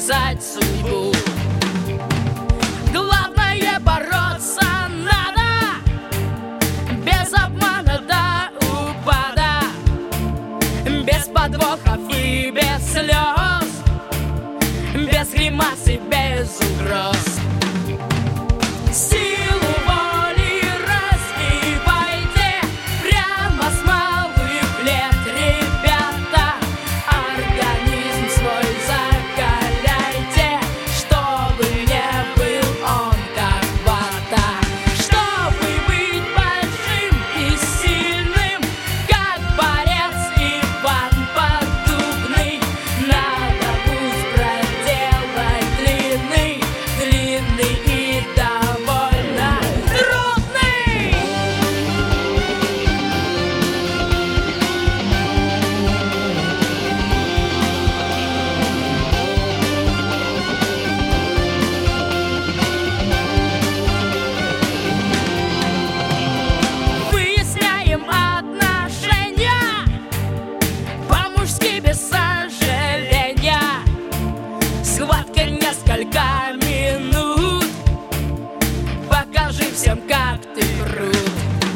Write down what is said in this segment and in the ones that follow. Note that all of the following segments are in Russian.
спасать судьбу. Главное бороться надо, без обмана до упада, без подвохов и без слез, без гримас и без угроз. Силу воли развивайте прямо с малых лет, ребята. Организм свой закаляйте, чтобы не был он как вата. Чтобы быть большим и сильным, как борец Иван Поддубный, надо путь проделать длинный, длинный и довольно трудный. Выясняем отношения по-мужски без сожаления. Схватка несколько минут, покажи всем, как ты крут.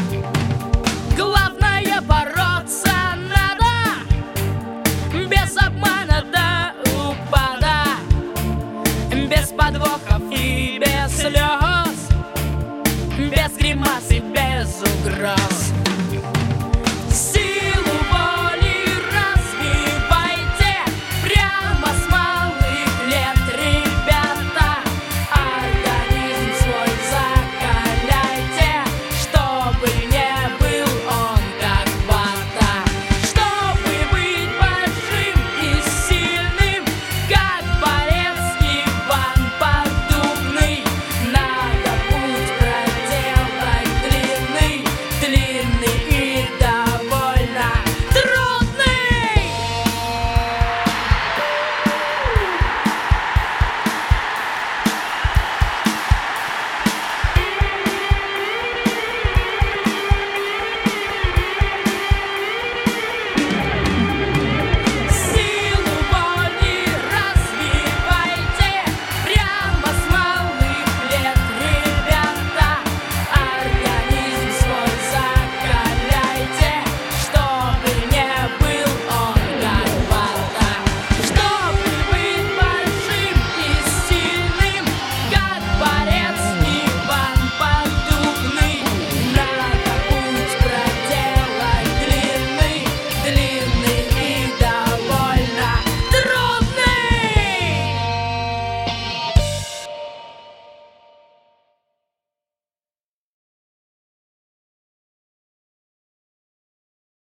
Главное бороться надо, без обмана до упада, без подвохов и без слез, без гримас и без угроз.